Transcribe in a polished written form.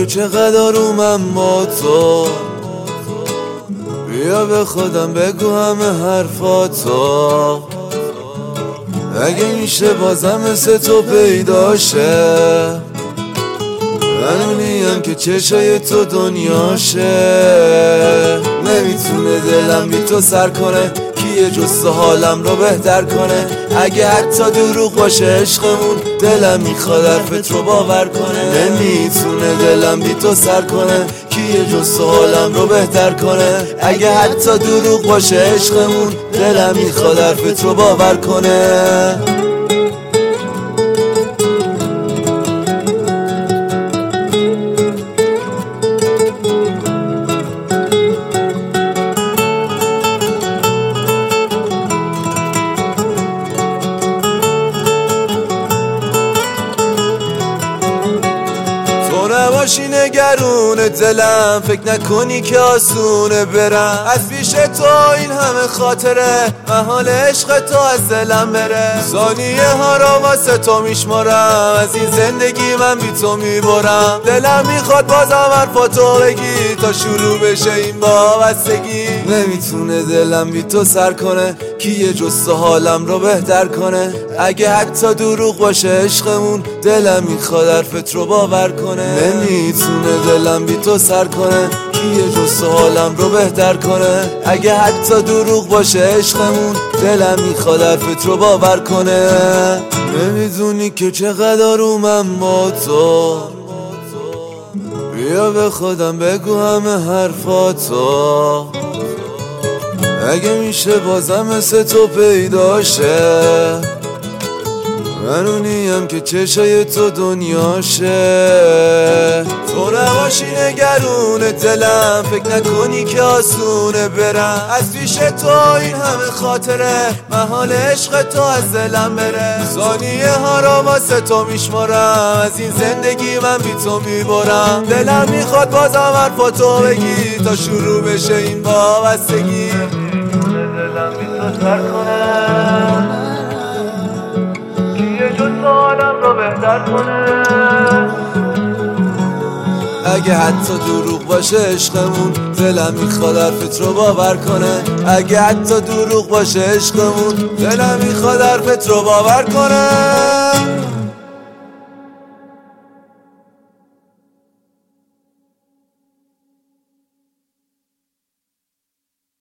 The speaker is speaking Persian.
که چقدر آرومم با تو، بیا به خودم بگو همه حرفاتو. اگه میشه بازم مثل تو پیدا شه، منونیم که چشای تو دنیاشه. نمیتونه دلم بی تو سر کنه، کیه جز حالم رو بهتر کنه. اگه حتی دروغ باشه عشقمون، دلم میخواد حرفت رو باور کنه. نمیتونه دلم بی تو سر کنه، کیه جز حالم رو بهتر کنه. اگه حتی دروغ باشه عشقمون، دلم میخواد حرفت رو باور کنه. نباشی نگرون دلم، فکر نکنی که آسونه برم از پیش تو. این همه خاطره محال عشق تو از دلم بره. ثانیه ها را واسه تو میشمارم، از این زندگی من بی تو میبرم. دلم میخواد بازم حرفاتو بگی تا شروع بشه این وابستگی. نمیتونه دلم بی تو سر کنه، کیه جز حالم رو بهتر کنه. اگه حتی دروغ باشه عشقمون، دلم میخواد حرفت رو باور کنه. نمیتونه دلم بی تو سر کنه، کیه جز حالم رو بهتر کنه. اگه حتی دروغ باشه عشقمون، دلم میخواد حرفت رو باور کنه. نمیدونی که چقدر آرومم با تو، بیا به خودم بگو همه حرفاتو. اگه میشه بازم مثل تو پیدا شه، منونیم که چشای تو دنیاشه. تو نباشی نگرون دلم، فکر نکنی که آسونه برم از پیش تو. این همه خاطره محال عشق تو از دلم بره. ثانیه ها را واسه تو میشمارم، از این زندگی من بی تو میبرم. دلم میخواد بازم حرفاتو بگی تا شروع بشه این وابستگی. دلم بی تو سر کنه، حالم رو بهتر کنه. اگه حتی دروغ باشه عشقمون، دلم میخواد حرفت رو باور کنه. اگه حتی دروغ باشه عشقمون، دلم میخواد حرفت رو باور کنه.